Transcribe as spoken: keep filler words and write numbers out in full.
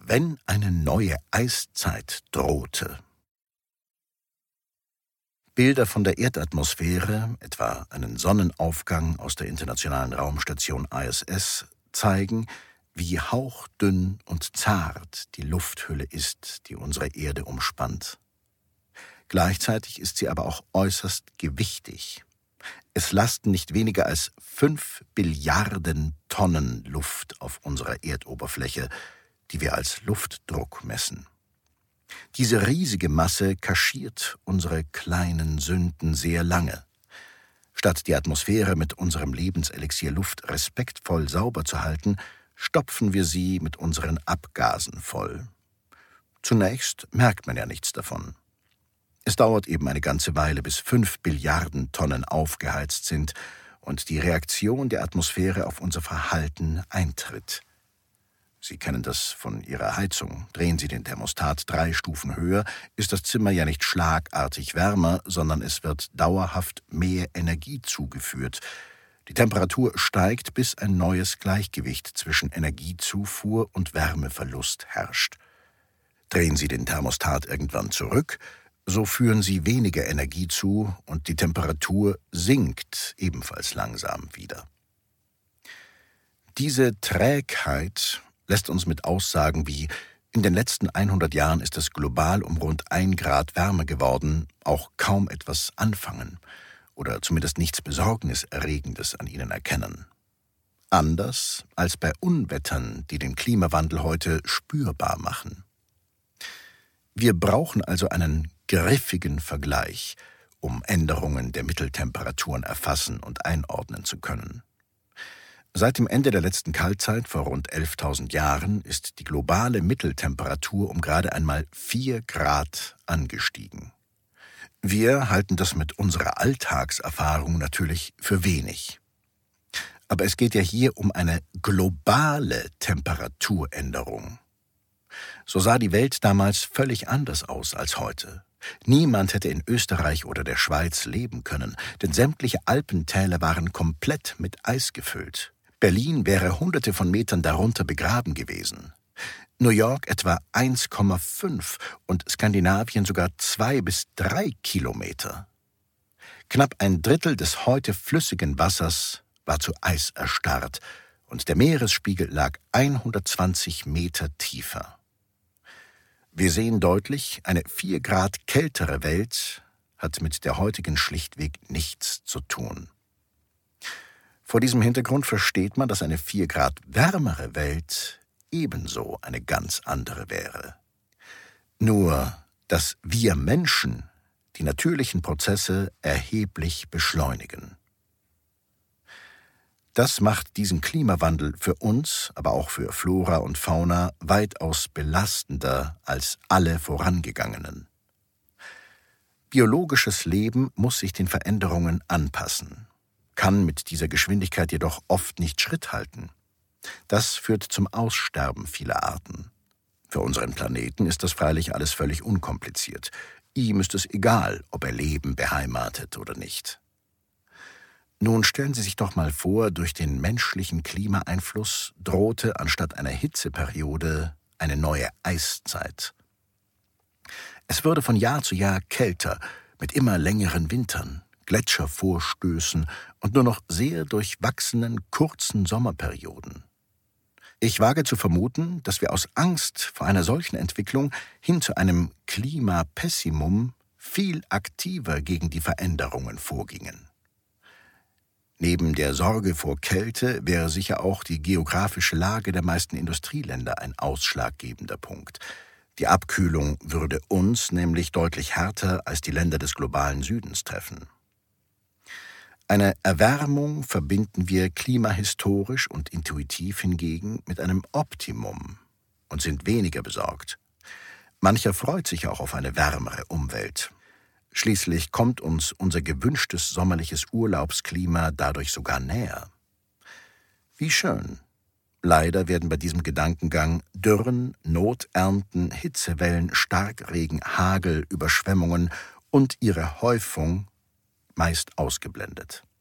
Wenn eine neue Eiszeit drohte. Bilder von der Erdatmosphäre, etwa einen Sonnenaufgang aus der Internationalen Raumstation I S S, zeigen, wie hauchdünn und zart die Lufthülle ist, die unsere Erde umspannt. Gleichzeitig ist sie aber auch äußerst gewichtig. Es lasten nicht weniger als fünf Billiarden Tonnen Luft auf unserer Erdoberfläche, die wir als Luftdruck messen. Diese riesige Masse kaschiert unsere kleinen Sünden sehr lange. Statt die Atmosphäre mit unserem Lebenselixier Luft respektvoll sauber zu halten, stopfen wir sie mit unseren Abgasen voll. Zunächst merkt man ja nichts davon. Es dauert eben eine ganze Weile, bis fünf Billiarden Tonnen aufgeheizt sind und die Reaktion der Atmosphäre auf unser Verhalten eintritt. Sie kennen das von Ihrer Heizung. Drehen Sie den Thermostat drei Stufen höher, ist das Zimmer ja nicht schlagartig wärmer, sondern es wird dauerhaft mehr Energie zugeführt. Die Temperatur steigt, bis ein neues Gleichgewicht zwischen Energiezufuhr und Wärmeverlust herrscht. Drehen Sie den Thermostat irgendwann zurück, so führen Sie weniger Energie zu und die Temperatur sinkt ebenfalls langsam wieder. Diese Trägheit lässt uns mit Aussagen wie „In den letzten hundert Jahren ist es global um rund ein Grad wärmer geworden“ auch kaum etwas anfangen oder zumindest nichts Besorgniserregendes an ihnen erkennen. Anders als bei Unwettern, die den Klimawandel heute spürbar machen. Wir brauchen also einen griffigen Vergleich, um Änderungen der Mitteltemperaturen erfassen und einordnen zu können. Seit dem Ende der letzten Kaltzeit vor rund elftausend Jahren ist die globale Mitteltemperatur um gerade einmal vier Grad angestiegen. Wir halten das mit unserer Alltagserfahrung natürlich für wenig. Aber es geht ja hier um eine globale Temperaturänderung. So sah die Welt damals völlig anders aus als heute. Niemand hätte in Österreich oder der Schweiz leben können, denn sämtliche Alpentäler waren komplett mit Eis gefüllt. Berlin wäre hunderte von Metern darunter begraben gewesen. New York etwa eins Komma fünf und Skandinavien sogar zwei bis drei Kilometer. Knapp ein Drittel des heute flüssigen Wassers war zu Eis erstarrt und der Meeresspiegel lag hundertzwanzig Meter tiefer. Wir sehen deutlich, eine vier Grad kältere Welt hat mit der heutigen schlichtweg nichts zu tun. Vor diesem Hintergrund versteht man, dass eine vier Grad wärmere Welt ebenso eine ganz andere wäre. Nur, dass wir Menschen die natürlichen Prozesse erheblich beschleunigen. Das macht diesen Klimawandel für uns, aber auch für Flora und Fauna weitaus belastender als alle vorangegangenen. Biologisches Leben muss sich den Veränderungen anpassen, kann mit dieser Geschwindigkeit jedoch oft nicht Schritt halten. Das führt zum Aussterben vieler Arten. Für unseren Planeten ist das freilich alles völlig unkompliziert. Ihm ist es egal, ob er Leben beheimatet oder nicht. Nun stellen Sie sich doch mal vor, durch den menschlichen Klimaeinfluss drohte anstatt einer Hitzeperiode eine neue Eiszeit. Es würde von Jahr zu Jahr kälter, mit immer längeren Wintern, Gletschervorstößen und nur noch sehr durchwachsenen, kurzen Sommerperioden. Ich wage zu vermuten, dass wir aus Angst vor einer solchen Entwicklung hin zu einem Klimapessimum viel aktiver gegen die Veränderungen vorgingen. Neben der Sorge vor Kälte wäre sicher auch die geografische Lage der meisten Industrieländer ein ausschlaggebender Punkt. Die Abkühlung würde uns nämlich deutlich härter als die Länder des globalen Südens treffen. Eine Erwärmung verbinden wir klimahistorisch und intuitiv hingegen mit einem Optimum und sind weniger besorgt. Mancher freut sich auch auf eine wärmere Umwelt. Schließlich kommt uns unser gewünschtes sommerliches Urlaubsklima dadurch sogar näher. Wie schön. Leider werden bei diesem Gedankengang Dürren, Noternten, Hitzewellen, Starkregen, Hagel, Überschwemmungen und ihre Häufung meist ausgeblendet.